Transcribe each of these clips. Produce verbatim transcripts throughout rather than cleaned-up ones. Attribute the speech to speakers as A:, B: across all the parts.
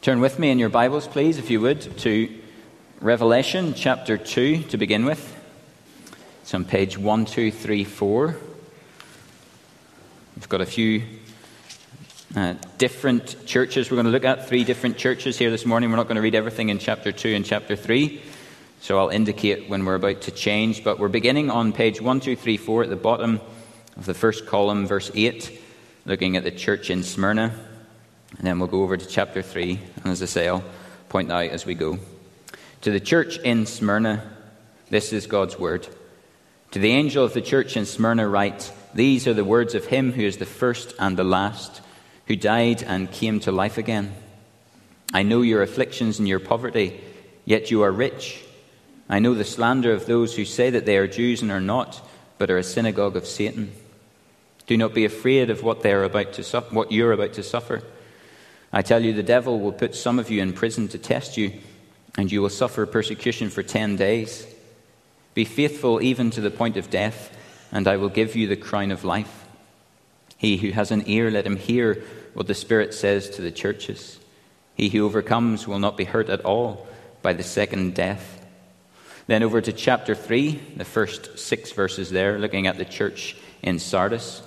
A: Turn with me in your Bibles, please, if you would, to Revelation chapter two to begin with. It's on page one two three four. We've got a few uh, different churches we're going to look at, three different churches here this morning. We're not going to read everything in chapter two and chapter three, so I'll indicate when we're about to change. But we're beginning on page one two three four at the bottom of the first column, verse eight, looking at the church in Smyrna. And then we'll go over to chapter three, and as I say, I'll point out as we go. To the church in Smyrna, this is God's word. To the angel of the church in Smyrna write, these are the words of him who is the first and the last, who died and came to life again. I know your afflictions and your poverty, yet you are rich. I know the slander of those who say that they are Jews and are not, but are a synagogue of Satan. Do not be afraid of what they are about to su- what you're about to suffer. I tell you, the devil will put some of you in prison to test you, and you will suffer persecution for ten days. Be faithful even to the point of death, and I will give you the crown of life. He who has an ear, let him hear what the Spirit says to the churches. He who overcomes will not be hurt at all by the second death. Then over to chapter three, the first six verses there, looking at the church in Sardis.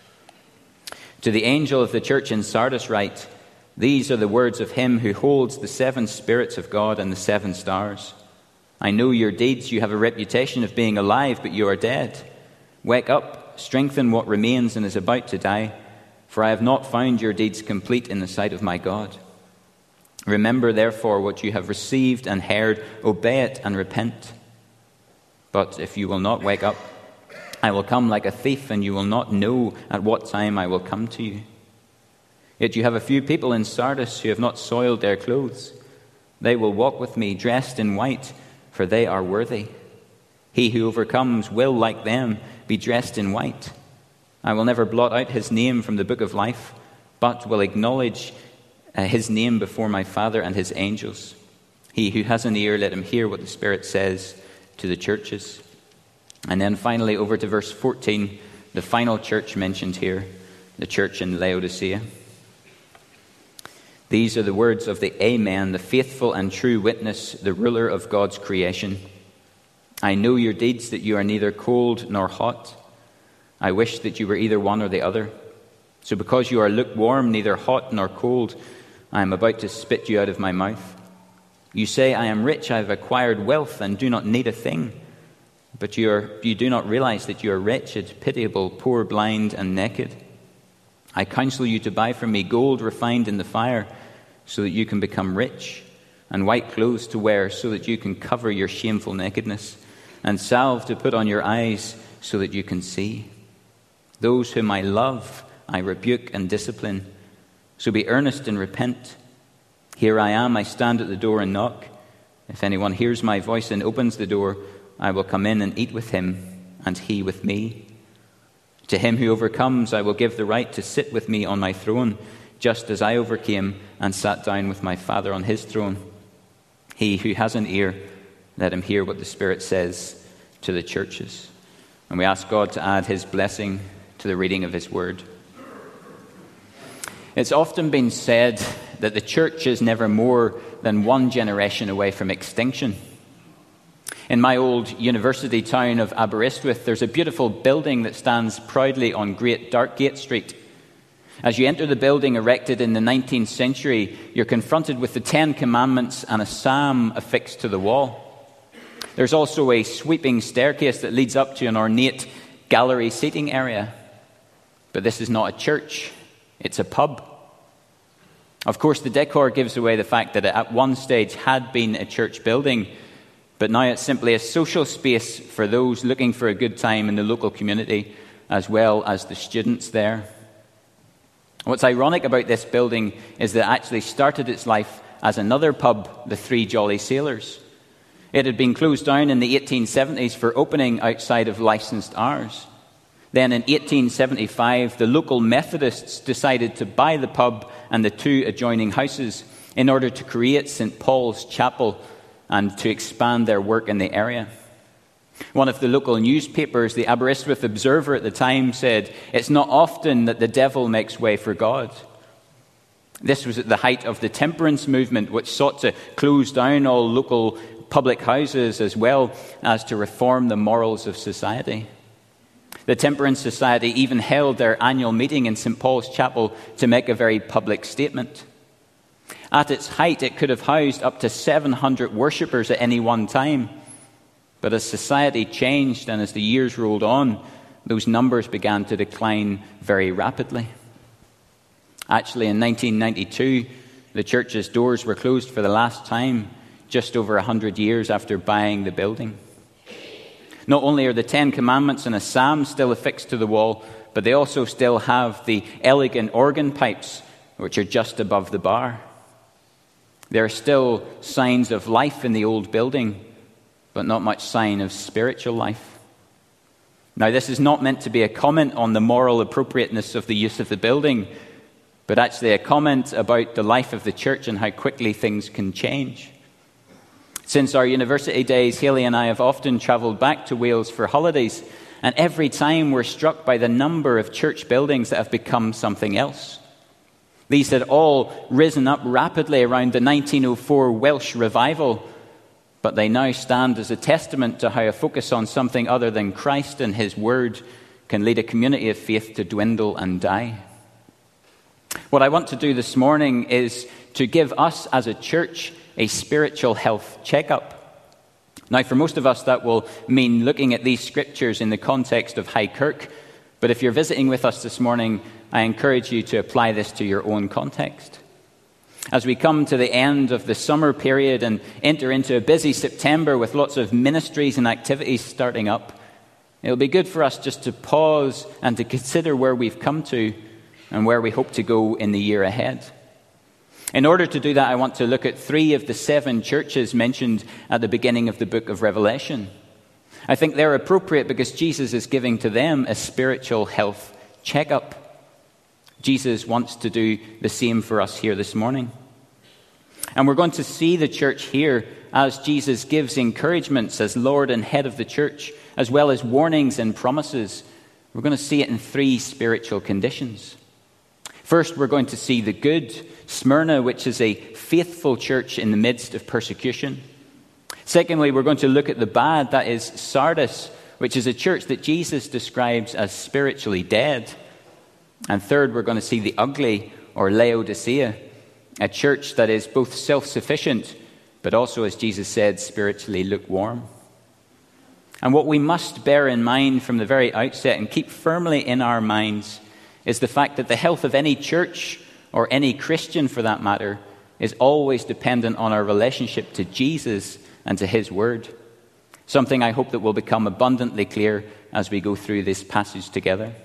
A: To the angel of the church in Sardis write, these are the words of him who holds the seven spirits of God and the seven stars. I know your deeds. You have a reputation of being alive, but you are dead. Wake up, strengthen what remains and is about to die, for I have not found your deeds complete in the sight of my God. Remember, therefore, what you have received and heard, obey it and repent. But if you will not wake up, I will come like a thief, and you will not know at what time I will come to you. Yet you have a few people in Sardis who have not soiled their clothes. They will walk with me dressed in white, for they are worthy. He who overcomes will, like them, be dressed in white. I will never blot out his name from the book of life, but will acknowledge uh, his name before my Father and his angels. He who has an ear, let him hear what the Spirit says to the churches. And then finally over to verse fourteen, the final church mentioned here, the church in Laodicea. These are the words of the Amen, the faithful and true witness, the ruler of God's creation. I know your deeds, that you are neither cold nor hot. I wish that you were either one or the other. So because you are lukewarm, neither hot nor cold, I am about to spit you out of my mouth. You say, I am rich, I have acquired wealth and do not need a thing. But you, are, you do not realize that you are wretched, pitiable, poor, blind, and naked. I counsel you to buy from me gold refined in the fire, so that you can become rich, and white clothes to wear, so that you can cover your shameful nakedness, and salve to put on your eyes, so that you can see. Those whom I love, I rebuke and discipline. So be earnest and repent. Here I am, I stand at the door and knock. If anyone hears my voice and opens the door, I will come in and eat with him, and he with me. To him who overcomes, I will give the right to sit with me on my throne, just as I overcame and sat down with my Father on his throne. He who has an ear, let him hear what the Spirit says to the churches. And we ask God to add his blessing to the reading of his word. It's often been said that the church is never more than one generation away from extinction. In my old university town of Aberystwyth, there's a beautiful building that stands proudly on Great Darkgate Street. As you enter the building, erected in the nineteenth century, you're confronted with the Ten Commandments and a psalm affixed to the wall. There's also a sweeping staircase that leads up to an ornate gallery seating area. But this is not a church, it's a pub. Of course, the decor gives away the fact that it at one stage had been a church building, but now it's simply a social space for those looking for a good time in the local community, as well as the students there. What's ironic about this building is that it actually started its life as another pub, the Three Jolly Sailors. It had been closed down in the eighteen seventies for opening outside of licensed hours. Then in eighteen seventy-five, the local Methodists decided to buy the pub and the two adjoining houses in order to create Saint Paul's Chapel and to expand their work in the area. One of the local newspapers, the Aberystwyth Observer at the time, said, "It's not often that the devil makes way for God." This was at the height of the temperance movement, which sought to close down all local public houses as well as to reform the morals of society. The Temperance Society even held their annual meeting in Saint Paul's Chapel to make a very public statement. At its height, it could have housed up to seven hundred worshippers at any one time. But as society changed and as the years rolled on, those numbers began to decline very rapidly. Actually, in nineteen ninety-two, the church's doors were closed for the last time, just over one hundred years after buying the building. Not only are the Ten Commandments and a psalm still affixed to the wall, but they also still have the elegant organ pipes, which are just above the bar. There are still signs of life in the old building, but not much sign of spiritual life. Now, this is not meant to be a comment on the moral appropriateness of the use of the building, but actually a comment about the life of the church and how quickly things can change. Since our university days, Haley and I have often travelled back to Wales for holidays, and every time we're struck by the number of church buildings that have become something else. These had all risen up rapidly around the nineteen oh four Welsh revival, but they now stand as a testament to how a focus on something other than Christ and His Word can lead a community of faith to dwindle and die. What I want to do this morning is to give us as a church a spiritual health checkup. Now, for most of us, that will mean looking at these scriptures in the context of High Kirk. But if you're visiting with us this morning, I encourage you to apply this to your own context. As we come to the end of the summer period and enter into a busy September with lots of ministries and activities starting up, it'll be good for us just to pause and to consider where we've come to and where we hope to go in the year ahead. In order to do that, I want to look at three of the seven churches mentioned at the beginning of the book of Revelation. I think they're appropriate because Jesus is giving to them a spiritual health checkup. Jesus wants to do the same for us here this morning. And we're going to see the church here as Jesus gives encouragements as Lord and head of the church, as well as warnings and promises. We're going to see it in three spiritual conditions. First, we're going to see the good, Smyrna, which is a faithful church in the midst of persecution. Secondly, we're going to look at the bad, that is Sardis, which is a church that Jesus describes as spiritually dead. And third, we're going to see the ugly, or Laodicea, a church that is both self-sufficient, but also, as Jesus said, spiritually lukewarm. And what we must bear in mind from the very outset and keep firmly in our minds is the fact that the health of any church, or any Christian for that matter, is always dependent on our relationship to Jesus and to His Word. Something I hope that will become abundantly clear as we go through this passage together.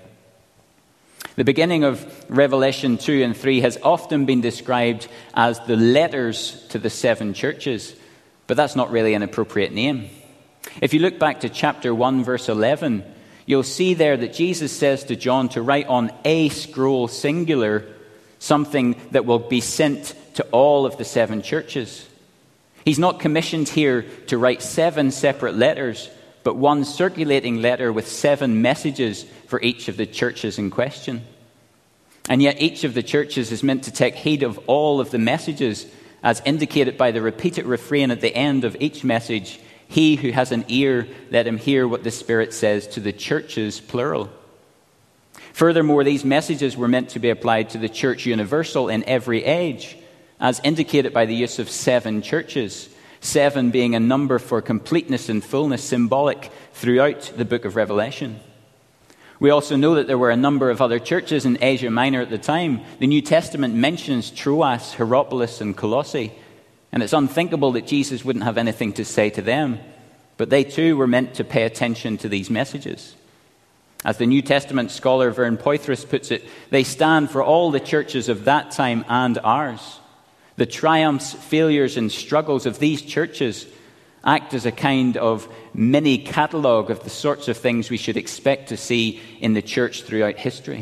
A: The beginning of Revelation two and three has often been described as the letters to the seven churches, but that's not really an appropriate name. If you look back to chapter one, verse eleven, you'll see there that Jesus says to John to write on a scroll singular something that will be sent to all of the seven churches. He's not commissioned here to write seven separate letters, but one circulating letter with seven messages for each of the churches in question. And yet each of the churches is meant to take heed of all of the messages, as indicated by the repeated refrain at the end of each message: "He who has an ear, let him hear what the Spirit says to the churches," plural. Furthermore, these messages were meant to be applied to the church universal in every age, as indicated by the use of seven churches, seven being a number for completeness and fullness, symbolic throughout the book of Revelation. We also know that there were a number of other churches in Asia Minor at the time. The New Testament mentions Troas, Hierapolis, and Colossae, and it's unthinkable that Jesus wouldn't have anything to say to them, but they too were meant to pay attention to these messages. As the New Testament scholar Vern Poythress puts it, they stand for all the churches of that time and ours. The triumphs, failures, and struggles of these churches act as a kind of mini catalogue of the sorts of things we should expect to see in the church throughout history.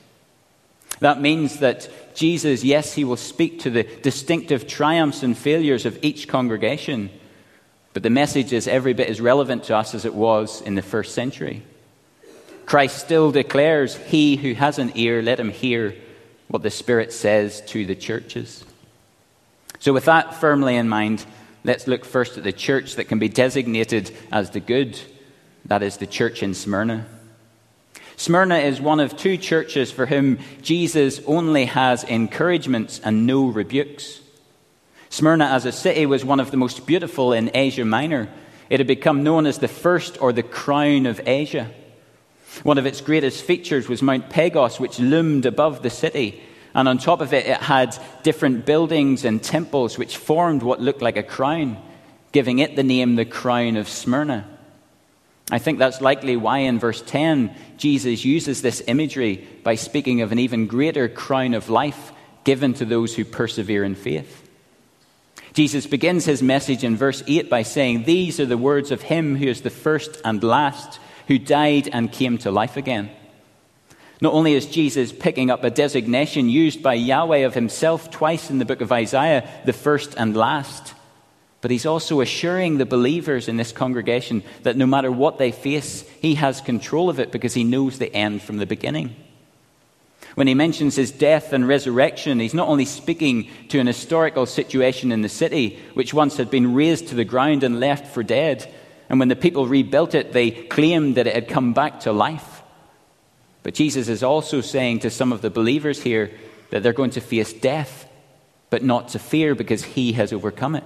A: That means that Jesus, yes, he will speak to the distinctive triumphs and failures of each congregation, but the message is every bit as relevant to us as it was in the first century. Christ still declares, "He who has an ear, let him hear what the Spirit says to the churches. So with that firmly in mind, let's look first at the church that can be designated as the good. That is the church in Smyrna. Smyrna is one of two churches for whom Jesus only has encouragements and no rebukes. Smyrna as a city was one of the most beautiful in Asia Minor. It had become known as the first or the crown of Asia. One of its greatest features was Mount Pagos, which loomed above the city. And on top of it, it had different buildings and temples which formed what looked like a crown, giving it the name the Crown of Smyrna. I think that's likely why in verse ten, Jesus uses this imagery by speaking of an even greater crown of life given to those who persevere in faith. Jesus begins his message in verse eight by saying, "These are the words of him who is the first and last, who died and came to life again." Not only is Jesus picking up a designation used by Yahweh of himself twice in the book of Isaiah, the first and last, but he's also assuring the believers in this congregation that no matter what they face, he has control of it because he knows the end from the beginning. When he mentions his death and resurrection, he's not only speaking to an historical situation in the city, which once had been razed to the ground and left for dead, and when the people rebuilt it, they claimed that it had come back to life. But Jesus is also saying to some of the believers here that they're going to face death, but not to fear because he has overcome it.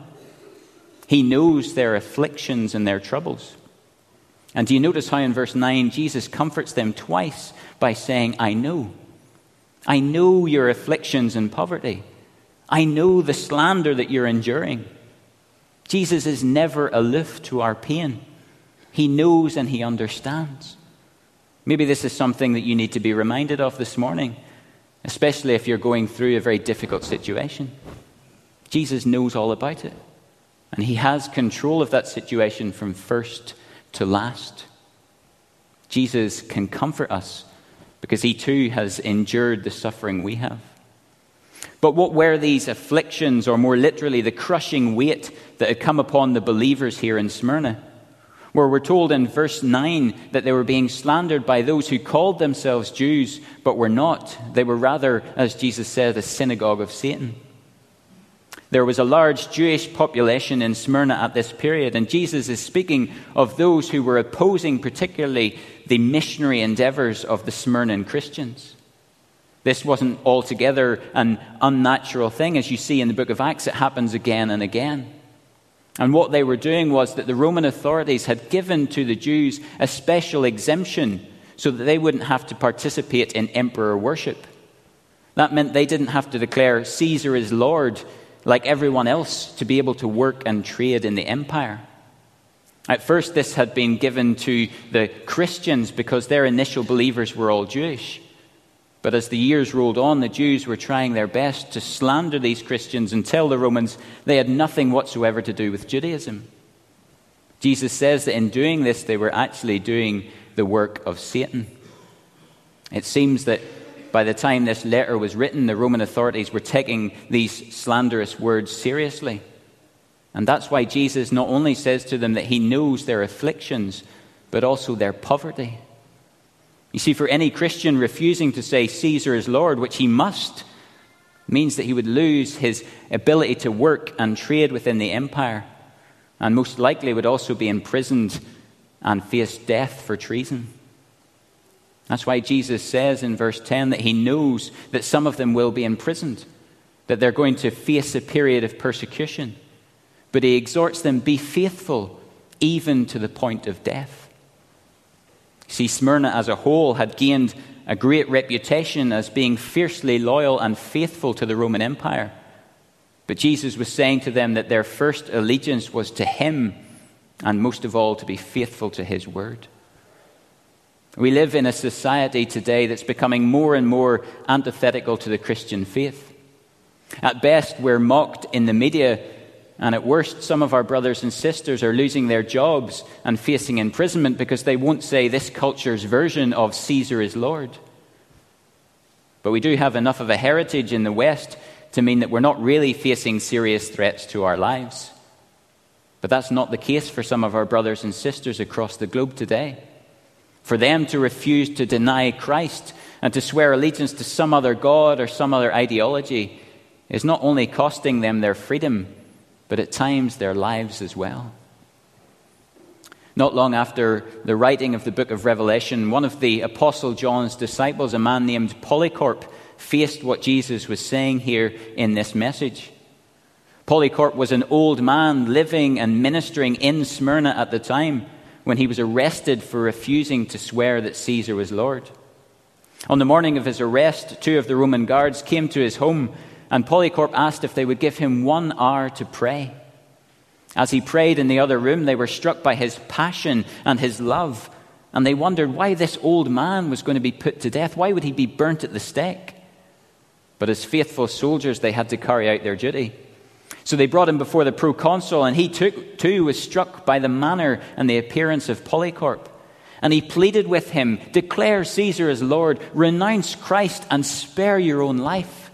A: He knows their afflictions and their troubles. And do you notice how in verse nine, Jesus comforts them twice by saying, I know. I know your afflictions and poverty. I know the slander that you're enduring. Jesus is never aloof to our pain. He knows and he understands. Maybe this is something that you need to be reminded of this morning, especially if you're going through a very difficult situation. Jesus knows all about it. And he has control of that situation from first to last. Jesus can comfort us because he too has endured the suffering we have. But what were these afflictions, or more literally, the crushing weight that had come upon the believers here in Smyrna? Where we're told in verse nine that they were being slandered by those who called themselves Jews, but were not. They were rather, as Jesus said, a synagogue of Satan. There was a large Jewish population in Smyrna at this period, and Jesus is speaking of those who were opposing particularly the missionary endeavors of the Smyrnan Christians. This wasn't altogether an unnatural thing. As you see in the book of Acts, it happens again and again. And what they were doing was that the Roman authorities had given to the Jews a special exemption so that they wouldn't have to participate in emperor worship. That meant they didn't have to declare Caesar is Lord like everyone else to be able to work and trade in the empire. At first, this had been given to the Christians because their initial believers were all Jewish. But as the years rolled on, the Jews were trying their best to slander these Christians and tell the Romans they had nothing whatsoever to do with Judaism. Jesus says that in doing this, they were actually doing the work of Satan. It seems that by the time this letter was written, the Roman authorities were taking these slanderous words seriously. And that's why Jesus not only says to them that he knows their afflictions, but also their poverty. You see, for any Christian refusing to say Caesar is Lord, which he must, means that he would lose his ability to work and trade within the empire, and most likely would also be imprisoned and face death for treason. That's why Jesus says in verse ten that he knows that some of them will be imprisoned, that they're going to face a period of persecution. But he exhorts them, be faithful even to the point of death. See, Smyrna as a whole had gained a great reputation as being fiercely loyal and faithful to the Roman Empire. But Jesus was saying to them that their first allegiance was to him, and most of all to be faithful to his word. We live in a society today that's becoming more and more antithetical to the Christian faith. At best, we're mocked in the media, and at worst, some of our brothers and sisters are losing their jobs and facing imprisonment because they won't say this culture's version of Caesar is Lord. But we do have enough of a heritage in the West to mean that we're not really facing serious threats to our lives. But that's not the case for some of our brothers and sisters across the globe today. For them to refuse to deny Christ And to swear allegiance to some other god or some other ideology is not only costing them their freedom, but at times their lives as well. Not long after the writing of the book of Revelation, one of the Apostle John's disciples, a man named Polycarp, faced what Jesus was saying here in this message. Polycarp was an old man living and ministering in Smyrna at the time when he was arrested for refusing to swear that Caesar was Lord. On the morning of his arrest, two of the Roman guards came to his home, and Polycarp asked if they would give him one hour to pray. As he prayed in the other room, they were struck by his passion and his love, and they wondered why this old man was going to be put to death. Why would he be burnt at the stake? But as faithful soldiers, they had to carry out their duty. So they brought him before the proconsul, and he took, too was struck by the manner and the appearance of Polycarp. And he pleaded with him, "Declare Caesar as Lord, renounce Christ, and spare your own life."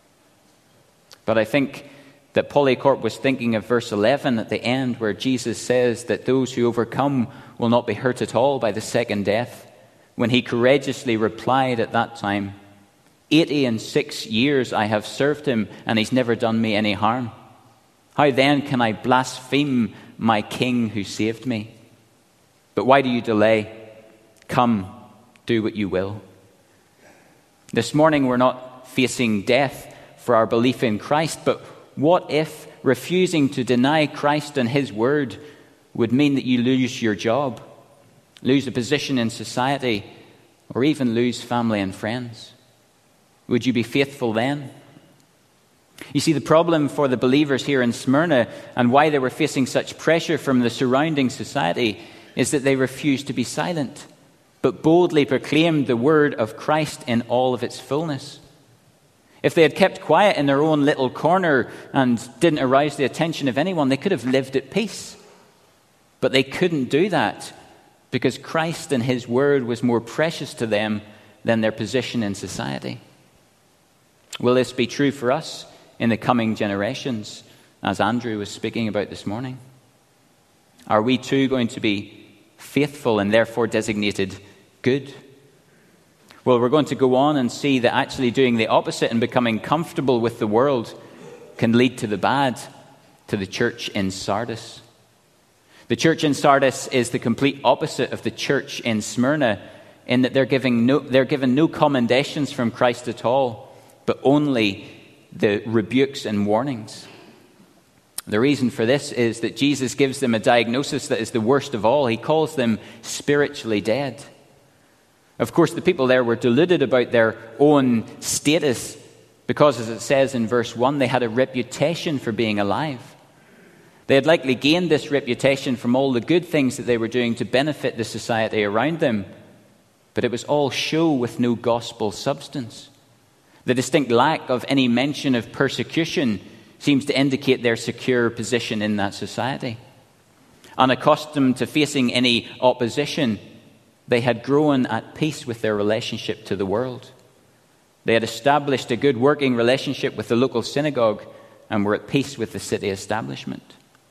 A: But I think that Polycarp was thinking of verse eleven at the end, where Jesus says that those who overcome will not be hurt at all by the second death, when he courageously replied at that time, Eighty and six years I have served him, and he's never done me any harm. How then can I blaspheme my king who saved me? But why do you delay? Come, do what you will. This morning we're not facing death for our belief in Christ, but what if refusing to deny Christ and his word would mean that you lose your job, lose a position in society, or even lose family and friends? Would you be faithful then? You see, the problem for the believers here in Smyrna and why they were facing such pressure from the surrounding society is that they refused to be silent, but boldly proclaimed the word of Christ in all of its fullness. If they had kept quiet in their own little corner and didn't arouse the attention of anyone, they could have lived at peace. But they couldn't do that because Christ and his word was more precious to them than their position in society. Will this be true for us in the coming generations, as Andrew was speaking about this morning? Are we too going to be faithful and therefore designated good? Well, we're going to go on and see that actually doing the opposite and becoming comfortable with the world can lead to the bad, to the church in Sardis. The church in Sardis is the complete opposite of the church in Smyrna, in that they're giving no, they're given no commendations from Christ at all, but only the rebukes and warnings. The reason for this is that Jesus gives them a diagnosis that is the worst of all. He calls them spiritually dead. Of course, the people there were deluded about their own status because, as it says in verse one, they had a reputation for being alive. They had likely gained this reputation from all the good things that they were doing to benefit the society around them, but it was all show with no gospel substance. The distinct lack of any mention of persecution seems to indicate their secure position in that society. Unaccustomed to facing any opposition, they had grown at peace with their relationship to the world. They had established a good working relationship with the local synagogue and were at peace with the city establishment.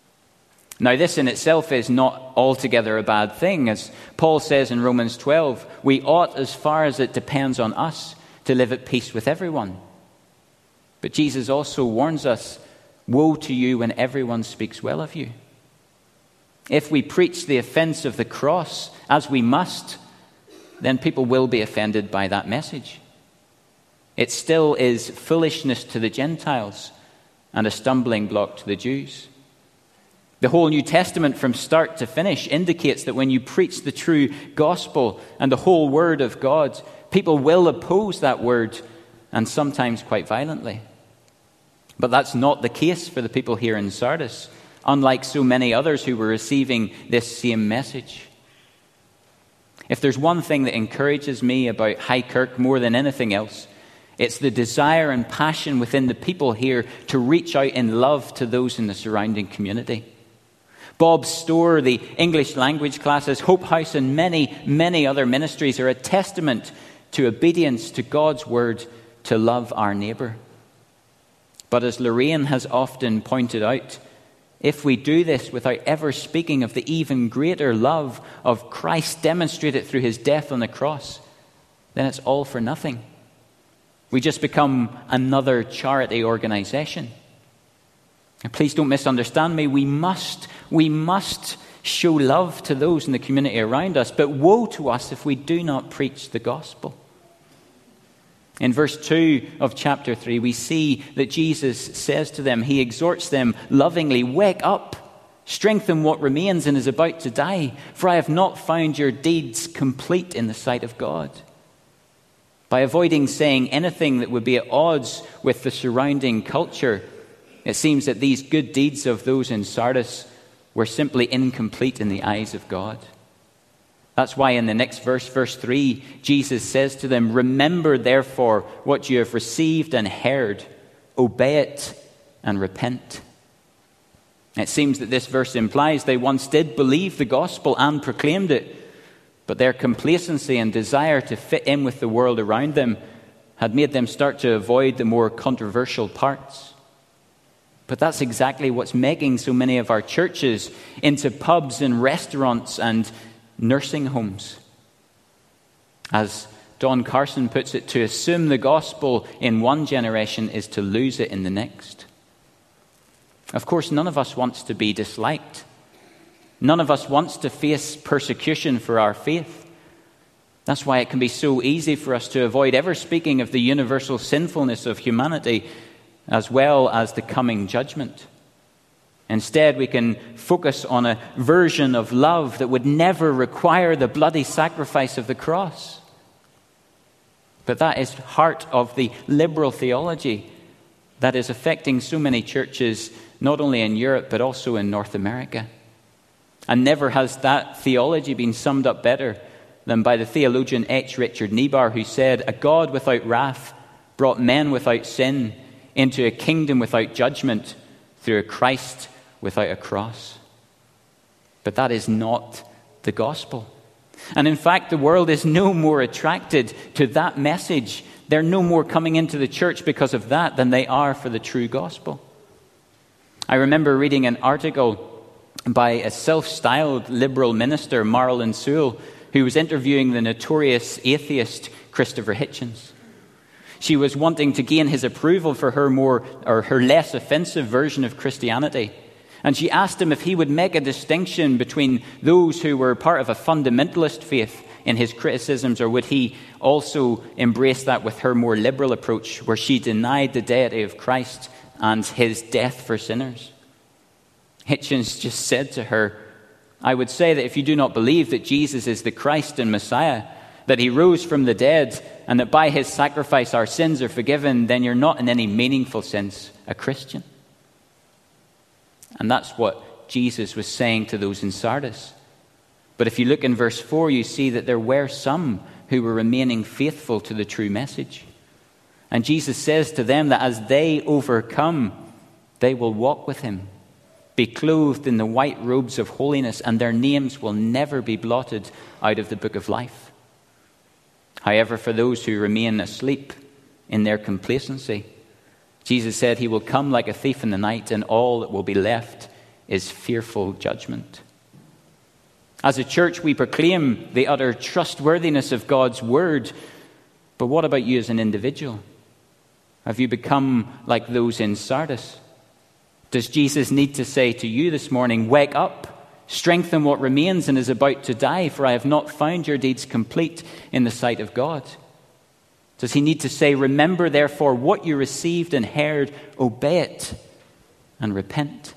A: Now, this in itself is not altogether a bad thing. As Paul says in Romans twelve, we ought, as far as it depends on us, to live at peace with everyone. But Jesus also warns us, woe to you when everyone speaks well of you. If we preach the offense of the cross, as we must, then people will be offended by that message. It still is foolishness to the Gentiles and a stumbling block to the Jews. The whole New Testament from start to finish indicates that when you preach the true gospel and the whole word of God, people will oppose that word, and sometimes quite violently. But that's not the case for the people here in Sardis, unlike so many others who were receiving this same message. If there's one thing that encourages me about High Kirk more than anything else, it's the desire and passion within the people here to reach out in love to those in the surrounding community. Bob's Store, the English language classes, Hope House, and many, many other ministries are a testament to obedience to God's word to love our neighbour. But as Lorraine has often pointed out, if we do this without ever speaking of the even greater love of Christ demonstrated through his death on the cross, then it's all for nothing. We just become another charity organization. And please don't misunderstand me. We must, we must show love to those in the community around us, but woe to us if we do not preach the gospel. In verse two of chapter three, we see that Jesus says to them, he exhorts them lovingly, wake up, strengthen what remains and is about to die, for I have not found your deeds complete in the sight of God. By avoiding saying anything that would be at odds with the surrounding culture, it seems that these good deeds of those in Sardis were simply incomplete in the eyes of God. That's why in the next verse, verse three, Jesus says to them, remember therefore what you have received and heard, obey it and repent. It seems that this verse implies they once did believe the gospel and proclaimed it, but their complacency and desire to fit in with the world around them had made them start to avoid the more controversial parts. But that's exactly what's making so many of our churches into pubs and restaurants and nursing homes. As Don Carson puts it, to assume the gospel in one generation is to lose it in the next. Of course, none of us wants to be disliked. None of us wants to face persecution for our faith. That's why it can be so easy for us to avoid ever speaking of the universal sinfulness of humanity as well as the coming judgment. Instead, we can focus on a version of love that would never require the bloody sacrifice of the cross. But that is heart of the liberal theology that is affecting so many churches, not only in Europe, but also in North America. And never has that theology been summed up better than by the theologian H. Richard Niebuhr, who said, a God without wrath brought men without sin into a kingdom without judgment through a Christ without a cross. But that is not the gospel. And in fact, the world is no more attracted to that message. They're no more coming into the church because of that than they are for the true gospel. I remember reading an article by a self-styled liberal minister, Marilyn Sewell, who was interviewing the notorious atheist Christopher Hitchens. She was wanting to gain his approval for her more or her less offensive version of Christianity. And she asked him if he would make a distinction between those who were part of a fundamentalist faith in his criticisms, or would he also embrace that with her more liberal approach, where she denied the deity of Christ and his death for sinners. Hitchens just said to her, I would say that if you do not believe that Jesus is the Christ and Messiah, that he rose from the dead, and that by his sacrifice our sins are forgiven, then you're not in any meaningful sense a Christian. And that's what Jesus was saying to those in Sardis. But if you look in verse four, you see that there were some who were remaining faithful to the true message. And Jesus says to them that as they overcome, they will walk with him, be clothed in the white robes of holiness, and their names will never be blotted out of the book of life. However, for those who remain asleep in their complacency, Jesus said he will come like a thief in the night, and all that will be left is fearful judgment. As a church, we proclaim the utter trustworthiness of God's word. But what about you as an individual? Have you become like those in Sardis? Does Jesus need to say to you this morning, wake up, strengthen what remains and is about to die, for I have not found your deeds complete in the sight of God? Does he need to say, remember therefore what you received and heard, obey it and repent?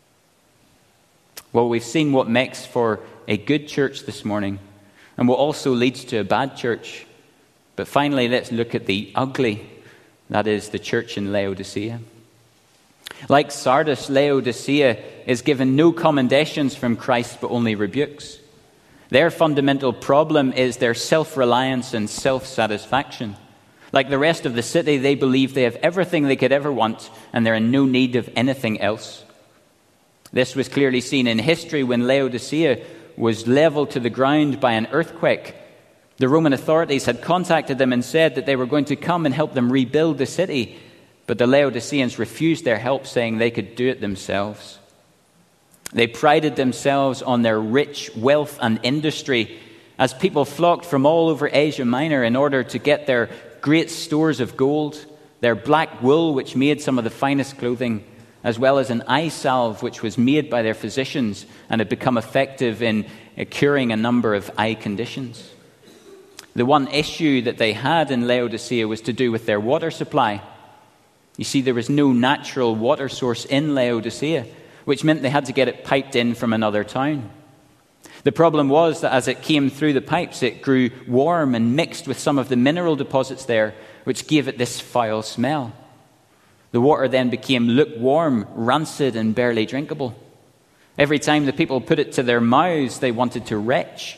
A: Well, we've seen what makes for a good church this morning and what also leads to a bad church. But finally, let's look at the ugly, that is the church in Laodicea. Like Sardis, Laodicea is given no commendations from Christ, but only rebukes. Their fundamental problem is their self-reliance and self-satisfaction. Like the rest of the city, they believe they have everything they could ever want, and they're in no need of anything else. This was clearly seen in history when Laodicea was leveled to the ground by an earthquake. The Roman authorities had contacted them and said that they were going to come and help them rebuild the city, but the Laodiceans refused their help, saying they could do it themselves. They prided themselves on their rich wealth and industry, as people flocked from all over Asia Minor in order to get their great stores of gold, their black wool, which made some of the finest clothing, as well as an eye salve, which was made by their physicians and had become effective in curing a number of eye conditions. The one issue that they had in Laodicea was to do with their water supply. You see, there was no natural water source in Laodicea, which meant they had to get it piped in from another town. The problem was that as it came through the pipes, it grew warm and mixed with some of the mineral deposits there, which gave it this foul smell. The water then became lukewarm, rancid, and barely drinkable. Every time the people put it to their mouths, they wanted to retch.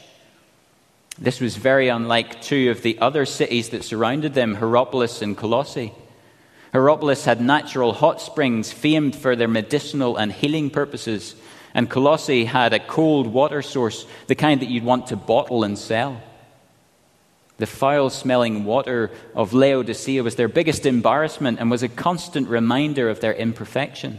A: This was very unlike two of the other cities that surrounded them, Hierapolis and Colossae. Hierapolis had natural hot springs famed for their medicinal and healing purposes, and Colossae had a cold water source, the kind that you'd want to bottle and sell. The foul-smelling water of Laodicea was their biggest embarrassment and was a constant reminder of their imperfection.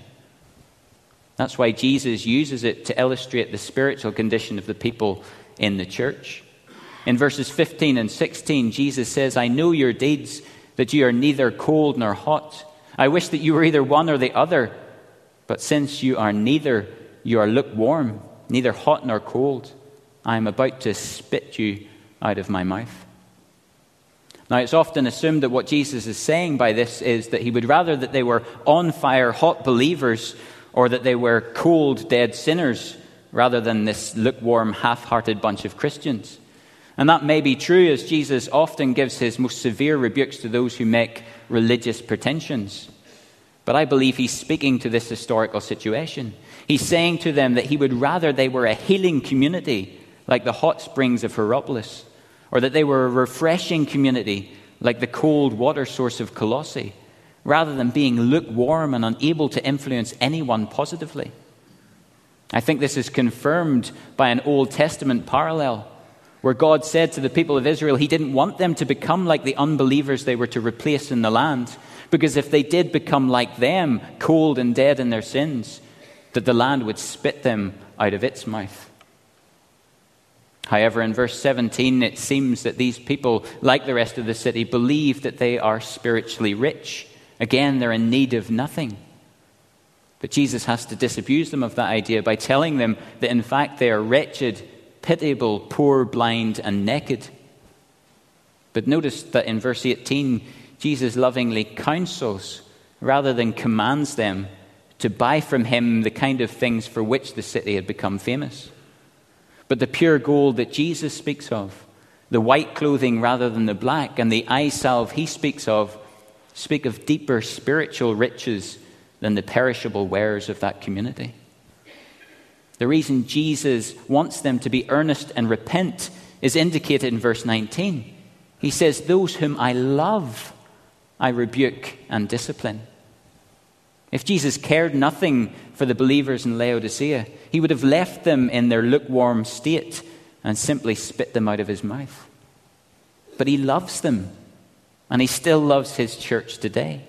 A: That's why Jesus uses it to illustrate the spiritual condition of the people in the church. In verses fifteen and sixteen, Jesus says, "I know your deeds, that you are neither cold nor hot. I wish that you were either one or the other. But since you are neither, you are lukewarm, neither hot nor cold. I am about to spit you out of my mouth." Now, it's often assumed that what Jesus is saying by this is that he would rather that they were on fire, hot believers, or that they were cold, dead sinners, rather than this lukewarm, half-hearted bunch of Christians. And that may be true, as Jesus often gives his most severe rebukes to those who make religious pretensions. But I believe he's speaking to this historical situation. He's saying to them that he would rather they were a healing community, like the hot springs of Hierapolis, or that they were a refreshing community, like the cold water source of Colossae, rather than being lukewarm and unable to influence anyone positively. I think this is confirmed by an Old Testament parallel, where God said to the people of Israel he didn't want them to become like the unbelievers they were to replace in the land, because if they did become like them, cold and dead in their sins, that the land would spit them out of its mouth. However, in verse seventeen, it seems that these people, like the rest of the city, believe that they are spiritually rich. Again, they're in need of nothing. But Jesus has to disabuse them of that idea by telling them that in fact they are wretched, pitiable, poor, blind, and naked. But notice that in verse eighteen, Jesus lovingly counsels rather than commands them to buy from him the kind of things for which the city had become famous. But the pure gold that Jesus speaks of, the white clothing rather than the black, and the eye salve he speaks of, speak of deeper spiritual riches than the perishable wares of that community. The reason Jesus wants them to be earnest and repent is indicated in verse nineteen. He says, "Those whom I love, I rebuke and discipline." If Jesus cared nothing for the believers in Laodicea, he would have left them in their lukewarm state and simply spit them out of his mouth. But he loves them, and he still loves his church today.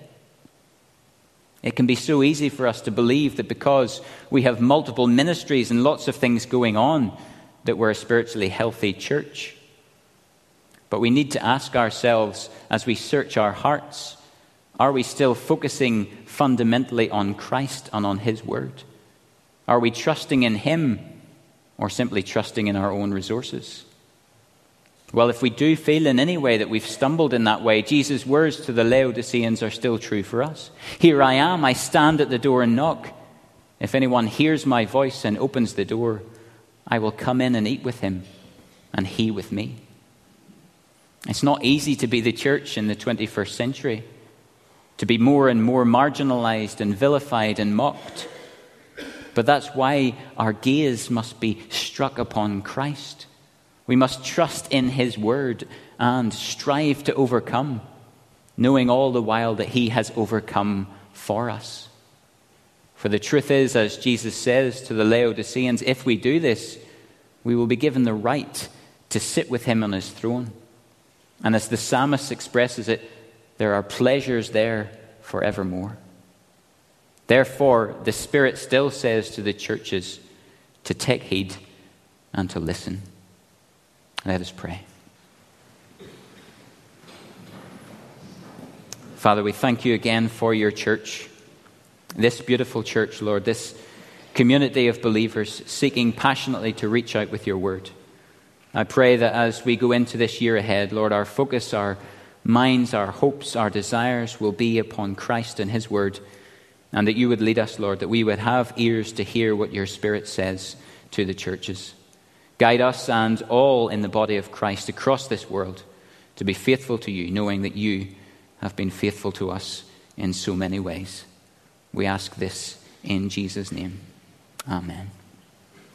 A: It can be so easy for us to believe that because we have multiple ministries and lots of things going on, that we're a spiritually healthy church. But we need to ask ourselves as we search our hearts, are we still focusing fundamentally on Christ and on his word? Are we trusting in him or simply trusting in our own resources? Well, if we do feel in any way that we've stumbled in that way, Jesus' words to the Laodiceans are still true for us. "Here I am, I stand at the door and knock. If anyone hears my voice and opens the door, I will come in and eat with him, and he with me." It's not easy to be the church in the twenty-first century, to be more and more marginalized and vilified and mocked. But that's why our gaze must be struck upon Christ. We must trust in his word and strive to overcome, knowing all the while that he has overcome for us. For the truth is, as Jesus says to the Laodiceans, if we do this, we will be given the right to sit with him on his throne. And as the psalmist expresses it, there are pleasures there forevermore. Therefore, the Spirit still says to the churches to take heed and to listen. Let us pray. Father, we thank you again for your church, this beautiful church, Lord, this community of believers seeking passionately to reach out with your word. I pray that as we go into this year ahead, Lord, our focus, our minds, our hopes, our desires will be upon Christ and his word, and that you would lead us, Lord, that we would have ears to hear what your Spirit says to the churches. Guide us and all in the body of Christ across this world to be faithful to you, knowing that you have been faithful to us in so many ways. We ask this in Jesus' name. Amen.